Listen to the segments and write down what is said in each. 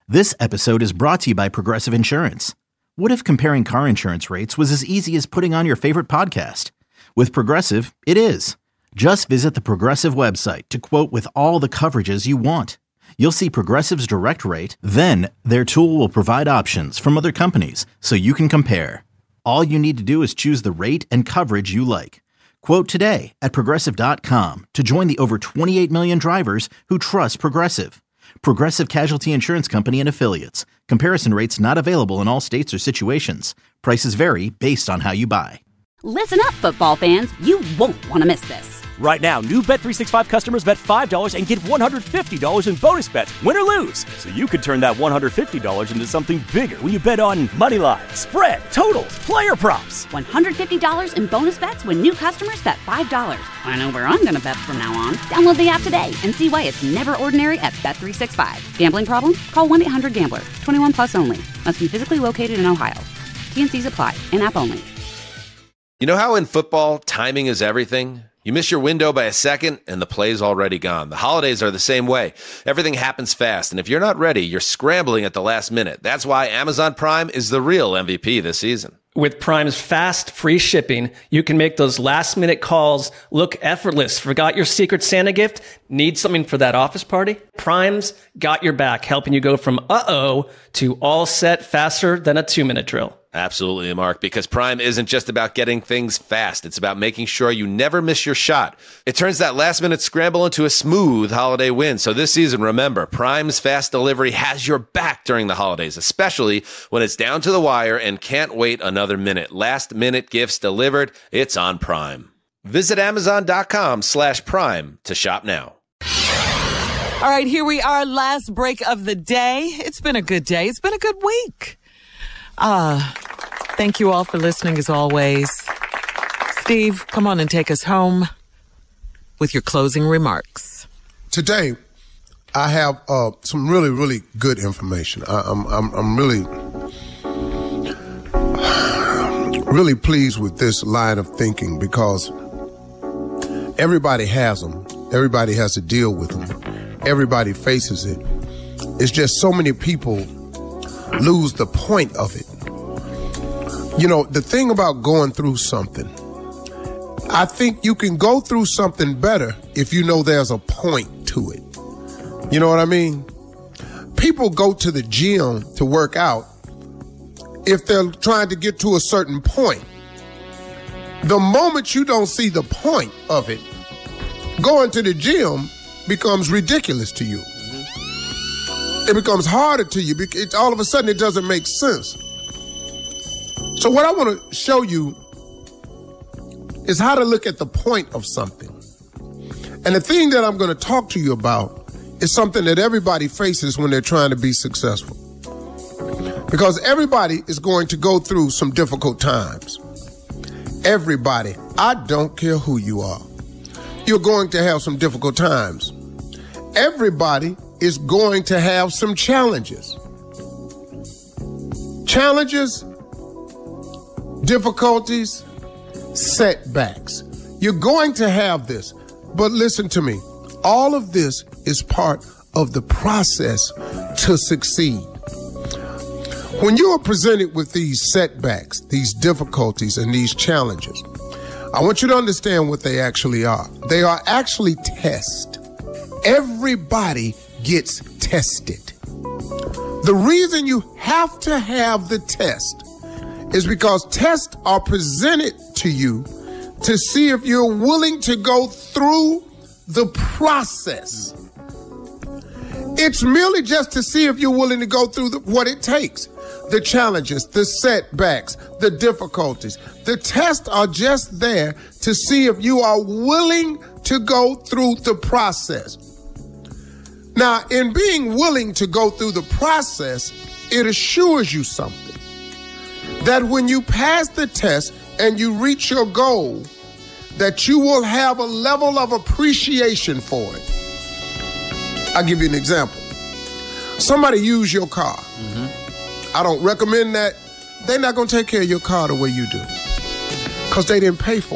This episode is brought to you by Progressive Insurance. What if comparing car insurance rates was as easy as putting on your favorite podcast? With Progressive, it is. Just visit the Progressive website to quote with all the coverages you want. You'll see Progressive's direct rate, then their tool will provide options from other companies so you can compare. All you need to do is choose the rate and coverage you like. Quote today at Progressive.com to join the over 28 million drivers who trust Progressive. Progressive Casualty Insurance Company and Affiliates. Comparison rates not available in all states or situations. Prices vary based on how you buy. Listen up, football fans. You won't want to miss this. Right now, new Bet365 customers bet $5 and get $150 in bonus bets, win or lose. So you could turn that $150 into something bigger when you bet on money line, spread, totals, player props. $150 in bonus bets when new customers bet $5. I know where I'm going to bet from now on. Download the app today and see why it's never ordinary at Bet365. Gambling problem? Call 1-800-GAMBLER. 21 plus only. Must be physically located in Ohio. T&Cs apply. In-app only. You know how in football, timing is everything? You miss your window by a second, and the play's already gone. The holidays are the same way. Everything happens fast, and if you're not ready, you're scrambling at the last minute. That's why Amazon Prime is the real MVP this season. With Prime's fast, free shipping, you can make those last-minute calls look effortless. Forgot your Secret Santa gift? Need something for that office party? Prime's got your back, helping you go from uh-oh to all set faster than a 2-minute drill. Absolutely, Mark, because Prime isn't just about getting things fast. It's about making sure you never miss your shot. It turns that last-minute scramble into a smooth holiday win. So this season, remember, Prime's fast delivery has your back during the holidays, especially when it's down to the wire and can't wait another minute. Last-minute gifts delivered, it's on Prime. Visit Amazon.com/Prime to shop now. All right, here we are, last break of the day. It's been a good day. It's been a good week. Thank you all for listening as always. Steve, come on and take us home with your closing remarks. Today, I have some really, really good information. I'm really pleased with this line of thinking because everybody has them. Everybody has to deal with them. Everybody faces it. It's just so many people lose the point of it. You know, the thing about going through something, I think you can go through something better if you know there's a point to it. You know what I mean? People go to the gym to work out if they're trying to get to a certain point. The moment you don't see the point of it, going to the gym becomes ridiculous to you. It becomes harder to you because all of a sudden it doesn't make sense. So what I want to show you is how to look at the point of something. And the thing that I'm going to talk to you about is something that everybody faces when they're trying to be successful. Because everybody is going to go through some difficult times. Everybody. I don't care who you are. You're going to have some difficult times. Everybody is going to have some challenges. Challenges, difficulties, setbacks. You're going to have this. But listen to me. All of this is part of the process to succeed. When you are presented with these setbacks, these difficulties, and these challenges, I want you to understand what they actually are. They are actually tests. Everybody gets tested. The reason you have to have the test is because tests are presented to you to see if you're willing to go through the process. It's merely just to see if you're willing to go through what it takes. The challenges, the setbacks, the difficulties. The tests are just there to see if you are willing to go through the process. Now, in being willing to go through the process, it assures you something. That when you pass the test and you reach your goal, that you will have a level of appreciation for it. I'll give you an example. Somebody used your car. I don't recommend that. They're not going to take care of your car the way you do because they didn't pay for it.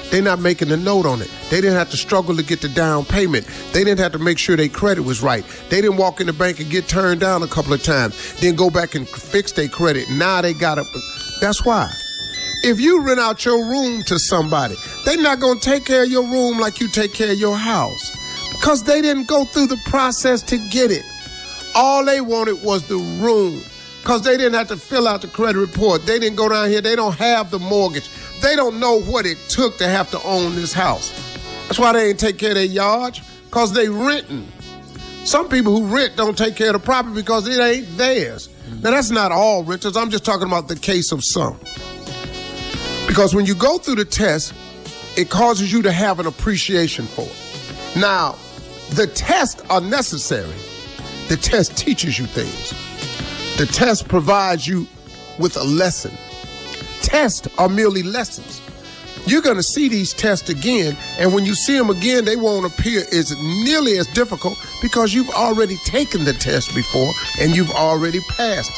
They're not making a note on it. They didn't have to struggle to get the down payment. They didn't have to make sure their credit was right. They didn't walk in the bank and get turned down a couple of times, then go back and fix their credit. Now they got it. That's why. If you rent out your room to somebody, they're not going to take care of your room like you take care of your house, because they didn't go through the process to get it. All they wanted was the room, because they didn't have to fill out the credit report. They didn't go down here. They don't have the mortgage. They don't know what it took to have to own this house. That's why they ain't take care of their yards, because they renting. Some people who rent don't take care of the property because it ain't theirs. Now, that's not all renters. I'm just talking about the case of some. Because when you go through the test, it causes you to have an appreciation for it. Now, the tests are necessary. The test teaches you things. The test provides you with a lesson. Tests are merely lessons. You're going to see these tests again, and when you see them again, they won't appear as nearly as difficult because you've already taken the test before and you've already passed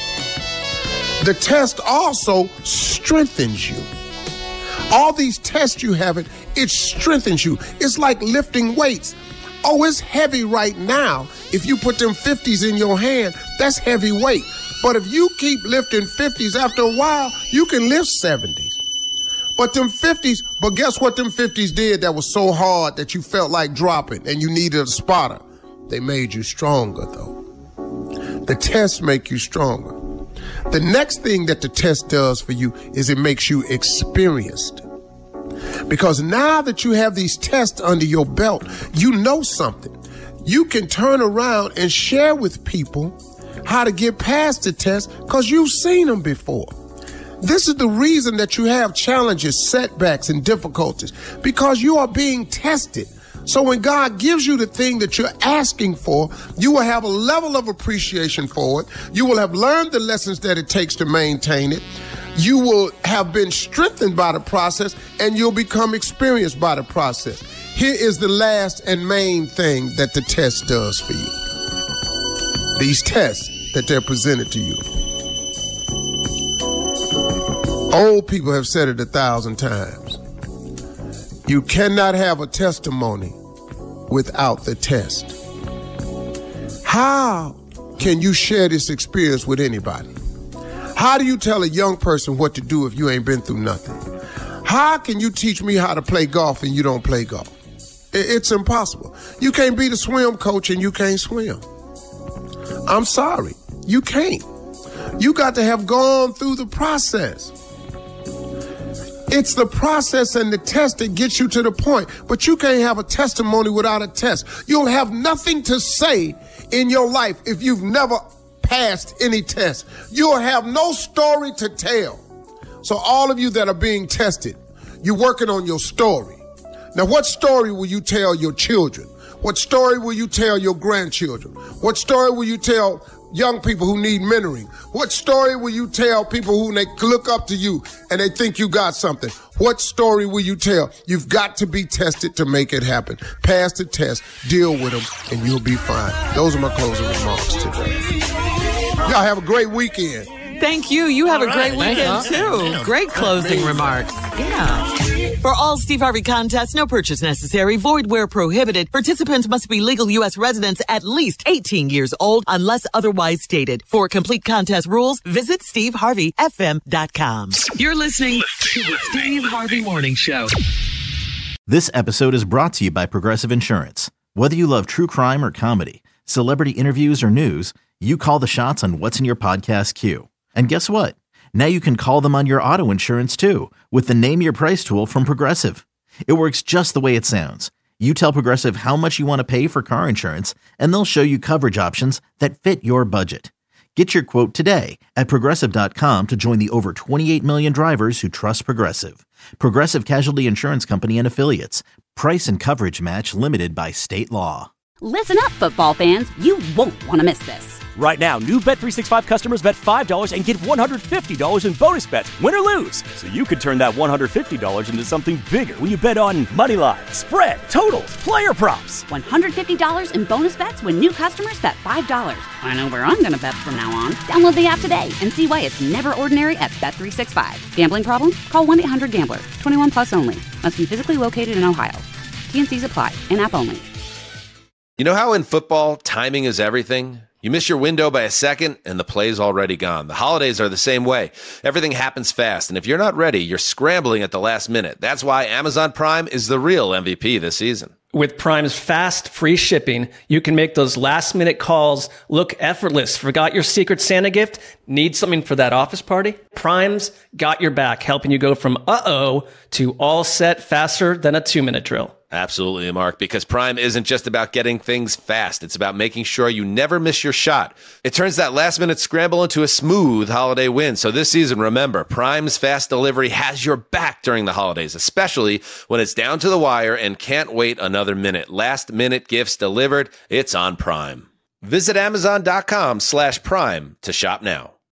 it. The test also strengthens you. All these tests you have, it strengthens you. It's like lifting weights. Oh, it's heavy right now. If you put them 50s in your hand, that's heavy weight. But if you keep lifting 50s, after a while, you can lift 70s. But them 50s, but guess what them 50s did that was so hard that you felt like dropping and you needed a spotter? They made you stronger, though. The tests make you stronger. The next thing that the test does for you is it makes you experienced. Because now that you have these tests under your belt, you know something. You can turn around and share with people how to get past the test because you've seen them before. This is the reason that you have challenges, setbacks, and difficulties, because you are being tested. So when God gives you the thing that you're asking for, you will have a level of appreciation for it. You will have learned the lessons that it takes to maintain it. You will have been strengthened by the process, and you'll become experienced by the process. Here is the last and main thing that the test does for you. These tests that they're presented to you. Old people have said it 1,000 times. You cannot have a testimony without the test. How can you share this experience with anybody? How do you tell a young person what to do if you ain't been through nothing? How can you teach me how to play golf and you don't play golf? It's impossible. You can't be the swim coach and you can't swim. I'm sorry, you can't. You got to have gone through the process. It's the process and the test that gets you to the point. But you can't have a testimony without a test. You'll have nothing to say in your life if you've never passed any test. You'll have no story to tell. So all of you that are being tested, you're working on your story. Now, what story will you tell your children? What story will you tell your grandchildren? What story will you tell young people who need mentoring? What story will you tell people who they look up to you and they think you got something? What story will you tell? You've got to be tested to make it happen. Pass the test, deal with them, and you'll be fine. Those are my closing remarks today. Y'all have a great weekend. Thank you. You have a great weekend, too. Great closing remarks. Yeah. For all Steve Harvey contests, no purchase necessary, void where prohibited. Participants must be legal U.S. residents at least 18 years old unless otherwise stated. For complete contest rules, visit SteveHarveyFM.com. You're listening to the Steve Harvey Morning Show. This episode is brought to you by Progressive Insurance. Whether you love true crime or comedy, celebrity interviews or news, you call the shots on what's in your podcast queue. And guess what? Now you can call them on your auto insurance too with the Name Your Price tool from Progressive. It works just the way it sounds. You tell Progressive how much you want to pay for car insurance, and they'll show you coverage options that fit your budget. Get your quote today at Progressive.com to join the over 28 million drivers who trust Progressive. Progressive Casualty Insurance Company and Affiliates. Price and coverage match limited by state law. Listen up, football fans. You won't want to miss this. Right now, new Bet365 customers bet $5 and get $150 in bonus bets, win or lose. So you could turn that $150 into something bigger when you bet on moneyline, spread, totals, player props. $150 in bonus bets when new customers bet $5. I know where I'm going to bet from now on. Download the app today and see why it's never ordinary at Bet365. Gambling problem? Call 1-800-GAMBLER. 21 plus only. Must be physically located in Ohio. T&Cs apply. In-app only. You know how in football, timing is everything? You miss your window by a second, and the play's already gone. The holidays are the same way. Everything happens fast, and if you're not ready, you're scrambling at the last minute. That's why Amazon Prime is the real MVP this season. With Prime's fast, free shipping, you can make those last-minute calls look effortless. Forgot your Secret Santa gift? Need something for that office party? Prime's got your back, helping you go from uh-oh to all set faster than a 2-minute drill. Absolutely, Mark, because Prime isn't just about getting things fast. It's about making sure you never miss your shot. It turns that last-minute scramble into a smooth holiday win. So this season, remember, Prime's fast delivery has your back during the holidays, especially when it's down to the wire and can't wait another minute. Last-minute gifts delivered. It's on Prime. Visit Amazon.com/Prime to shop now.